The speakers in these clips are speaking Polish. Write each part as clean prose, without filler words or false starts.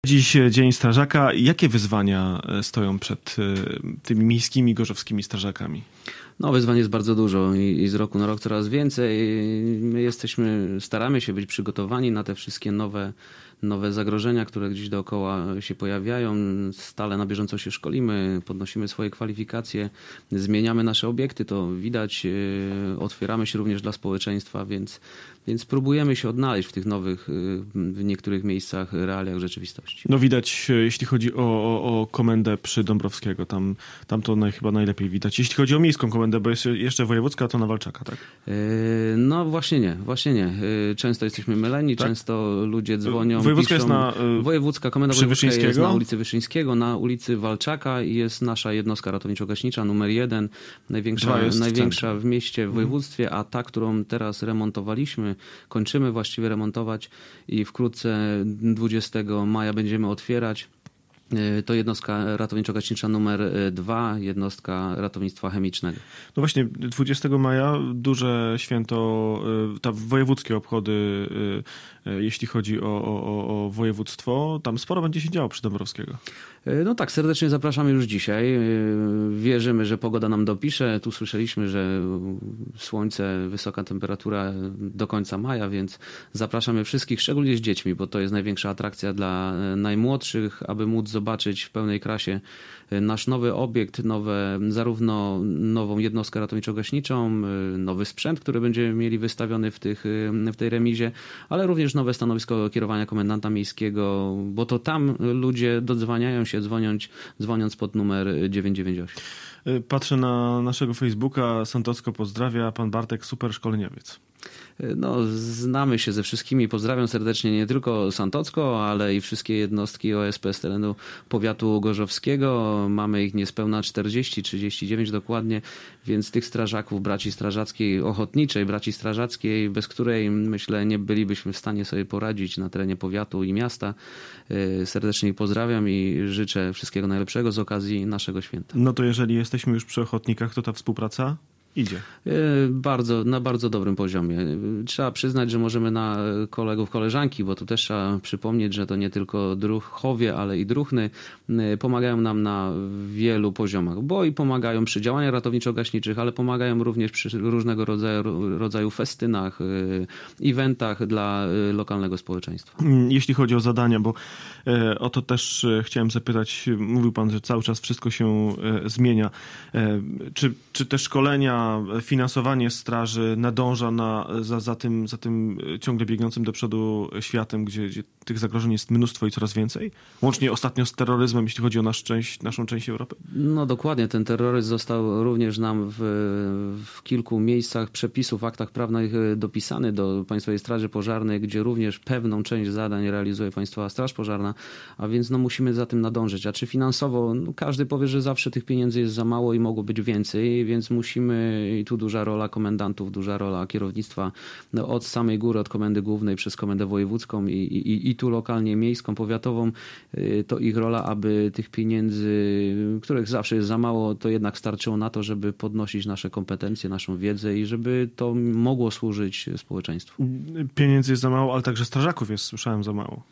Dziś Dzień Strażaka. Jakie wyzwania stoją przed tymi miejskimi, gorzowskimi strażakami? No, wyzwań jest bardzo dużo i z roku na rok coraz więcej. My staramy się być przygotowani na te wszystkie nowe zagrożenia, które gdzieś dookoła się pojawiają. Stale na bieżąco się szkolimy, podnosimy swoje kwalifikacje, zmieniamy nasze obiekty, to widać, otwieramy się również dla społeczeństwa, więc próbujemy się odnaleźć w tych nowych, w niektórych miejscach, realiach rzeczywistości. No widać, jeśli chodzi o komendę przy Dąbrowskiego, tam to chyba najlepiej widać. Jeśli chodzi o miejską komendę, bo jest jeszcze wojewódzka, to na Walczaka, tak? No właśnie nie. Często jesteśmy myleni, tak? Często ludzie dzwonią, wojewódzka piszą. Jest Wojewódzka, komenda wojewódzka jest na ulicy Wyszyńskiego, na ulicy Walczaka i jest nasza jednostka ratowniczo-gaśnicza numer 1, największa w mieście, w województwie, a ta, którą teraz remontowaliśmy, kończymy właściwie remontować i wkrótce 20 maja będziemy otwierać. To jednostka ratowniczo-gaśnicza numer 2, jednostka ratownictwa chemicznego. No właśnie, 20 maja duże święto, wojewódzkie obchody, jeśli chodzi o województwo. Tam sporo będzie się działo przy Dąbrowskiego. No tak, serdecznie zapraszamy już dzisiaj. Wierzymy, że pogoda nam dopisze. Tu słyszeliśmy, że słońce, wysoka temperatura do końca maja, więc zapraszamy wszystkich, szczególnie z dziećmi, bo to jest największa atrakcja dla najmłodszych, aby móc zobaczyć w pełnej krasie nasz nowy obiekt, zarówno nową jednostkę ratowniczo-gaśniczą, nowy sprzęt, który będziemy mieli wystawiony w tej remizie, ale również nowe stanowisko kierowania komendanta miejskiego, bo to tam ludzie dodzwaniają się, dzwoniąc pod numer 998. Patrzę na naszego Facebooka, Santocko pozdrawia, pan Bartek, super szkoleniowiec. No, znamy się ze wszystkimi. Pozdrawiam serdecznie nie tylko Santocko, ale i wszystkie jednostki OSP z terenu powiatu gorzowskiego. Mamy ich niespełna 39 dokładnie, więc tych strażaków, braci strażackiej, ochotniczej braci strażackiej, bez której myślę nie bylibyśmy w stanie sobie poradzić na terenie powiatu i miasta. Serdecznie ich pozdrawiam i życzę wszystkiego najlepszego z okazji naszego święta. No to jeżeli jesteśmy już przy ochotnikach, to ta współpraca idzie. Na bardzo dobrym poziomie. Trzeba przyznać, że możemy na kolegów, koleżanki, bo tu też trzeba przypomnieć, że to nie tylko druhowie, ale i druhny pomagają nam na wielu poziomach, bo i pomagają przy działaniach ratowniczo-gaśniczych, ale pomagają również przy różnego rodzaju festynach, eventach dla lokalnego społeczeństwa. Jeśli chodzi o zadania, bo o to też chciałem zapytać, mówił pan, że cały czas wszystko się zmienia. Czy te szkolenia, finansowanie straży nadąża za tym ciągle biegnącym do przodu światem, gdzie tych zagrożeń jest mnóstwo i coraz więcej? Łącznie ostatnio z terroryzmem, jeśli chodzi o naszą część Europy? No dokładnie, ten terroryzm został również nam w kilku miejscach przepisów, aktach prawnych dopisany do Państwowej Straży Pożarnej, gdzie również pewną część zadań realizuje Państwowa Straż Pożarna, a więc musimy za tym nadążyć. A czy finansowo? Każdy powie, że zawsze tych pieniędzy jest za mało i mogło być więcej, więc musimy, i tu duża rola komendantów, duża rola kierownictwa od samej góry, od komendy głównej przez komendę wojewódzką i tu lokalnie miejską, powiatową, to ich rola, aby tych pieniędzy, których zawsze jest za mało, to jednak starczyło na to, żeby podnosić nasze kompetencje, naszą wiedzę i żeby to mogło służyć społeczeństwu. Pieniędzy jest za mało, ale także strażaków jest, słyszałem, za mało.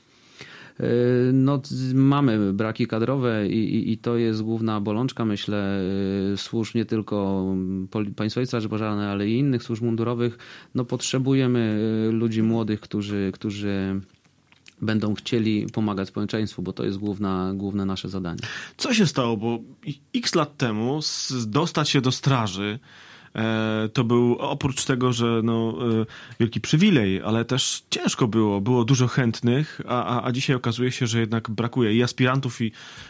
No, mamy braki kadrowe i to jest główna bolączka, myślę, służb nie tylko Państwowej Straży Pożarnej, ale i innych służb mundurowych. No, potrzebujemy ludzi młodych, którzy będą chcieli pomagać społeczeństwu, bo to jest główne nasze zadanie. Co się stało? Bo x lat temu dostać się do straży to był, oprócz tego, że wielki przywilej, ale też ciężko było dużo chętnych, a dzisiaj okazuje się, że jednak brakuje i aspirantów,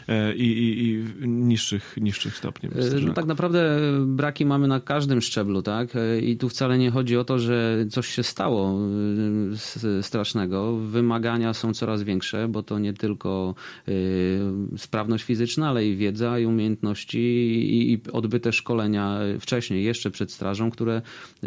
i niższych stopni. No, tak naprawdę braki mamy na każdym szczeblu, tak? I tu wcale nie chodzi o to, że coś się stało strasznego. Wymagania są coraz większe, bo to nie tylko sprawność fizyczna, ale i wiedza i umiejętności i odbyte szkolenia wcześniej, jeszcze jeszcze przed strażą, które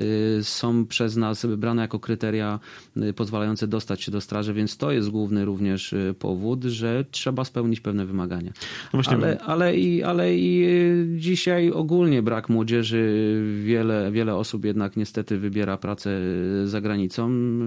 są przez nas brane jako kryteria pozwalające dostać się do straży, więc to jest główny również powód, że trzeba spełnić pewne wymagania. No właśnie. Ale i dzisiaj ogólnie brak młodzieży, wiele osób jednak niestety wybiera pracę za granicą,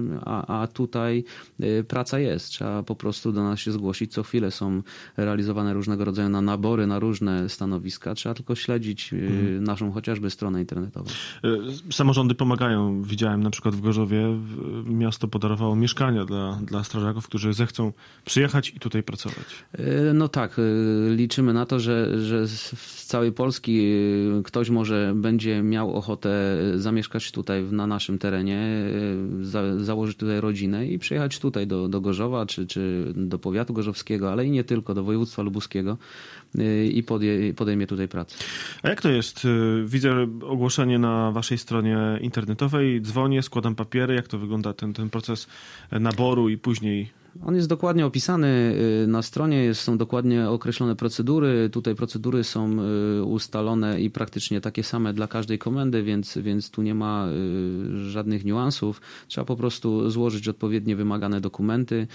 a tutaj praca jest. Trzeba po prostu do nas się zgłosić. Co chwilę są realizowane różnego rodzaju nabory na różne stanowiska. Trzeba tylko śledzić naszą chociażby stronę internetową. Samorządy pomagają. Widziałem na przykład w Gorzowie miasto podarowało mieszkania dla strażaków, którzy zechcą przyjechać i tutaj pracować. No tak, liczymy na to, że z całej Polski ktoś może będzie miał ochotę zamieszkać tutaj na naszym terenie, założyć tutaj rodzinę i przyjechać tutaj do Gorzowa czy do powiatu gorzowskiego, ale i nie tylko, do województwa lubuskiego i podejmie tutaj pracę. A jak to jest? Widzę ogłoszenie na waszej stronie internetowej, dzwonię, składam papiery. Jak to wygląda ten proces naboru i później? On jest dokładnie opisany na stronie, są dokładnie określone procedury. Tutaj procedury są ustalone i praktycznie takie same dla każdej komendy, więc tu nie ma żadnych niuansów. Trzeba po prostu złożyć odpowiednie wymagane dokumenty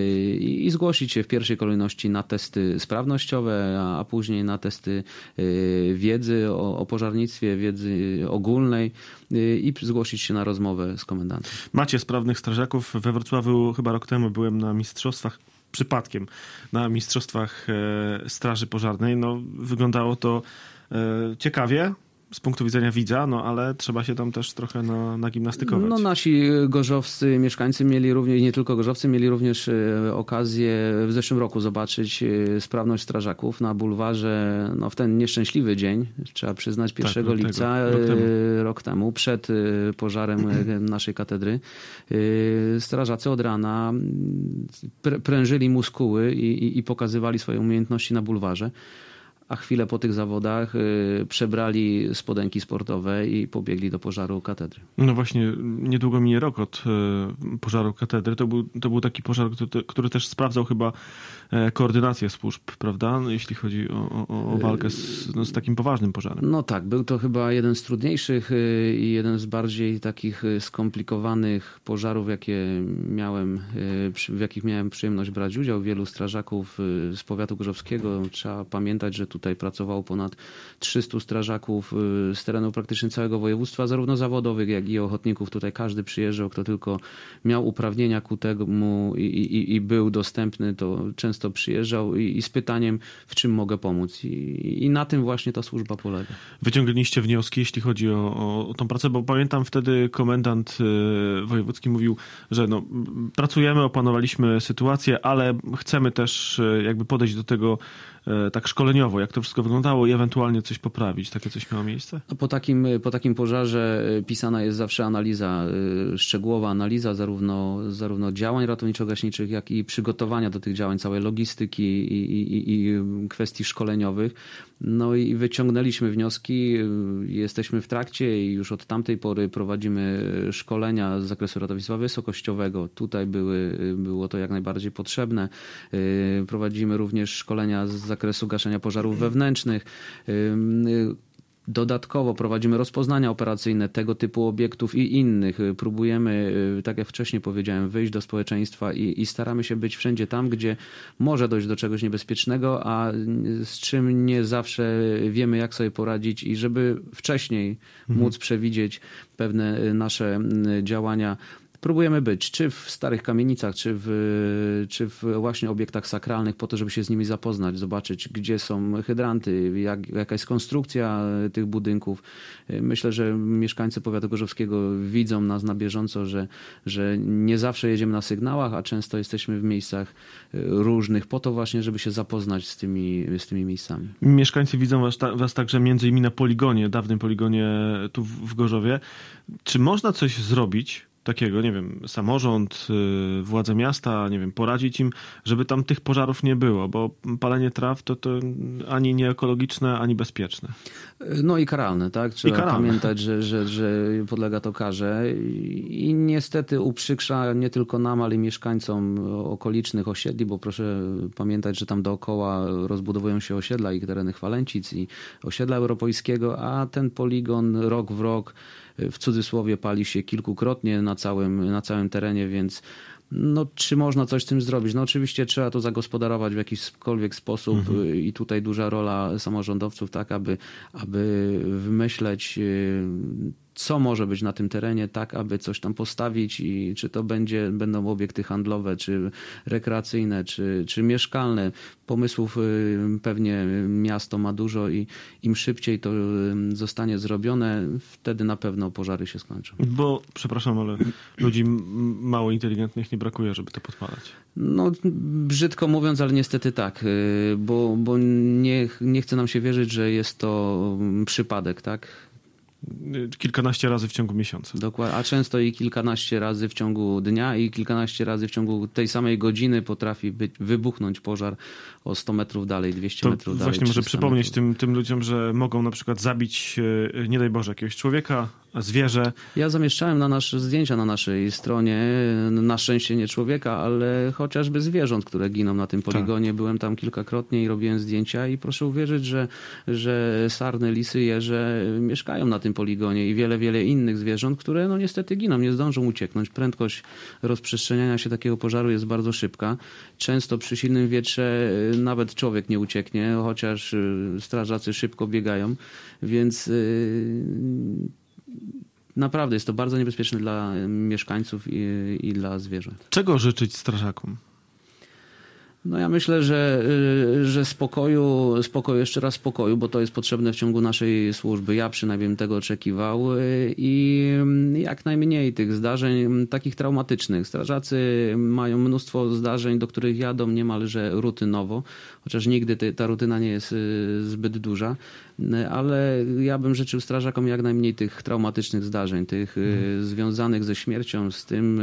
i zgłosić się w pierwszej kolejności na testy sprawnościowe, a później na testy wiedzy o pożarnictwie, wiedzy ogólnej i zgłosić się na rozmowę z komendantem. Macie sprawnych strażaków. We Wrocławiu chyba rok temu byłem na mistrzostwach, przypadkiem, na mistrzostwach Straży Pożarnej. No, wyglądało to ciekawie z punktu widzenia widza, no ale trzeba się tam też trochę nagimnastykować. No nasi gorzowscy mieszkańcy mieli również, nie tylko gorzowcy, mieli również okazję w zeszłym roku zobaczyć sprawność strażaków na bulwarze, no w ten nieszczęśliwy dzień, trzeba przyznać, 1 lipca, rok temu, przed pożarem naszej katedry. Strażacy od rana prężyli muskuły i pokazywali swoje umiejętności na bulwarze. A chwilę po tych zawodach przebrali spodenki sportowe i pobiegli do pożaru katedry. No właśnie, niedługo minie rok od pożaru katedry. To był taki pożar, który też sprawdzał chyba koordynację służb, prawda? Jeśli chodzi o walkę z takim poważnym pożarem. No tak, był to chyba jeden z trudniejszych i jeden z bardziej takich skomplikowanych pożarów, w jakich miałem przyjemność brać udział. Wielu strażaków z powiatu gorzowskiego. Trzeba pamiętać, że tutaj pracowało ponad 300 strażaków z terenu praktycznie całego województwa, zarówno zawodowych, jak i ochotników. Tutaj każdy przyjeżdżał, kto tylko miał uprawnienia ku temu i był dostępny, to często przyjeżdżał i z pytaniem, w czym mogę pomóc. I na tym właśnie ta służba polega. Wyciągnęliście wnioski, jeśli chodzi o tą pracę, bo pamiętam wtedy komendant wojewódzki mówił, że no, pracujemy, opanowaliśmy sytuację, ale chcemy też jakby podejść do tego tak szkoleniowo, jak to wszystko wyglądało i ewentualnie coś poprawić. Takie coś miało miejsce? Po takim pożarze pisana jest zawsze analiza, szczegółowa analiza zarówno działań ratowniczo-gaśniczych, jak i przygotowania do tych działań, całej logistyki i kwestii szkoleniowych. No i wyciągnęliśmy wnioski, jesteśmy w trakcie i już od tamtej pory prowadzimy szkolenia z zakresu ratownictwa wysokościowego. Tutaj było to jak najbardziej potrzebne. Prowadzimy również szkolenia z zakresu gaszenia pożarów wewnętrznych. Dodatkowo prowadzimy rozpoznania operacyjne tego typu obiektów i innych. Próbujemy, tak jak wcześniej powiedziałem, wyjść do społeczeństwa i staramy się być wszędzie tam, gdzie może dojść do czegoś niebezpiecznego, a z czym nie zawsze wiemy, jak sobie poradzić i żeby wcześniej móc przewidzieć pewne nasze działania. Próbujemy być, czy w starych kamienicach, czy w właśnie obiektach sakralnych, po to, żeby się z nimi zapoznać, zobaczyć, gdzie są hydranty, jaka jest konstrukcja tych budynków. Myślę, że mieszkańcy powiatu gorzowskiego widzą nas na bieżąco, że nie zawsze jedziemy na sygnałach, a często jesteśmy w miejscach różnych, po to właśnie, żeby się zapoznać z tymi miejscami. Mieszkańcy widzą was także między innymi na poligonie, dawnym poligonie tu w Gorzowie. Czy można coś zrobić takiego, nie wiem, samorząd, władze miasta, nie wiem, poradzić im, żeby tam tych pożarów nie było, bo palenie traw to ani nie ekologiczne, ani bezpieczne. No i karalne, tak? Trzeba pamiętać, że podlega to karze i niestety uprzykrza nie tylko nam, ale i mieszkańcom okolicznych osiedli, bo proszę pamiętać, że tam dookoła rozbudowują się osiedla i tereny Chwalęcic i osiedla Europejskiego, a ten poligon rok w rok w cudzysłowie pali się kilkukrotnie na całym terenie, więc no, czy można coś z tym zrobić? No oczywiście trzeba to zagospodarować w jakikolwiek sposób i tutaj duża rola samorządowców, tak aby wymyśleć, co może być na tym terenie, tak aby coś tam postawić i czy to będą obiekty handlowe, czy rekreacyjne, czy mieszkalne. Pomysłów pewnie miasto ma dużo i im szybciej to zostanie zrobione, wtedy na pewno pożary się skończą. Bo, przepraszam, ale ludzi mało inteligentnych nie brakuje, żeby to podpalać. No, brzydko mówiąc, ale niestety tak, bo nie chce nam się wierzyć, że jest to przypadek, tak? Kilkanaście razy w ciągu miesiąca. Dokładnie, a często i kilkanaście razy w ciągu dnia i kilkanaście razy w ciągu tej samej godziny potrafi wybuchnąć pożar o 100 metrów dalej, 200 metrów dalej. Właśnie może przypomnieć tym ludziom, że mogą na przykład zabić, nie daj Boże, jakiegoś człowieka, zwierzę. Ja zamieszczałem zdjęcia na naszej stronie, na szczęście nie człowieka, ale chociażby zwierząt, które giną na tym poligonie. Tak. Byłem tam kilkakrotnie i robiłem zdjęcia i proszę uwierzyć, że sarny, lisy, jeże mieszkają na tym poligonie i wiele innych zwierząt, które no niestety giną, nie zdążą ucieknąć. Prędkość rozprzestrzeniania się takiego pożaru jest bardzo szybka. Często przy silnym wietrze nawet człowiek nie ucieknie, chociaż strażacy szybko biegają, więc naprawdę jest to bardzo niebezpieczne dla mieszkańców i dla zwierząt. Czego życzyć strażakom? No ja myślę, że spokoju, jeszcze raz spokoju, bo to jest potrzebne w ciągu naszej służby. Ja przynajmniej bym tego oczekiwał i jak najmniej tych zdarzeń takich traumatycznych. Strażacy mają mnóstwo zdarzeń, do których jadą niemalże rutynowo, chociaż nigdy ta rutyna nie jest zbyt duża, ale ja bym życzył strażakom jak najmniej tych traumatycznych zdarzeń, tych związanych ze śmiercią, z tym,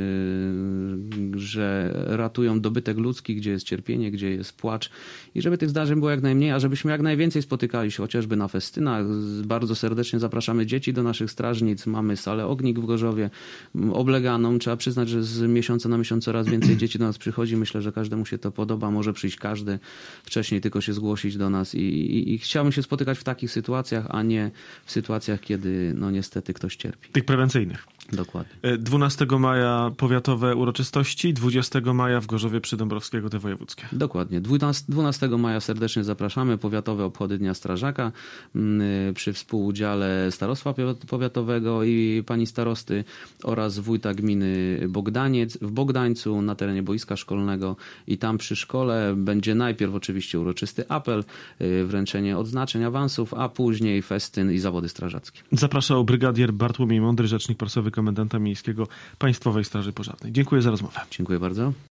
że ratują dobytek ludzki, gdzie jest cierpienie, gdzie jest płacz i żeby tych zdarzeń było jak najmniej, a żebyśmy jak najwięcej spotykali się chociażby na festynach. Bardzo serdecznie zapraszamy dzieci do naszych strażnic. Mamy salę Ognik w Gorzowie obleganą. Trzeba przyznać, że z miesiąca na miesiąc coraz więcej dzieci do nas przychodzi. Myślę, że każdemu się to podoba. Może przyjść każdy. Wcześniej tylko się zgłosić do nas i chciałbym się spotykać w takich sytuacjach, a nie w sytuacjach, kiedy no niestety ktoś cierpi. Tych prewencyjnych. Dokładnie. 12 maja powiatowe uroczystości, 20 maja w Gorzowie Przydąbrowskiego te wojewódzkie. Dokładnie. 12 maja serdecznie zapraszamy. Powiatowe obchody Dnia Strażaka przy współudziale Starostwa Powiatowego i pani starosty oraz wójta gminy Bogdaniec w Bogdańcu na terenie boiska szkolnego i tam przy szkole będzie najpierw oczywiście uroczysty apel, wręczenie odznaczeń, awansów, a później festyn i zawody strażackie. Zapraszał brygadier Bartłomiej Mądry, rzecznik prasowy komendanta miejskiego Państwowej Straży Pożarnej. Dziękuję za rozmowę. Dziękuję bardzo.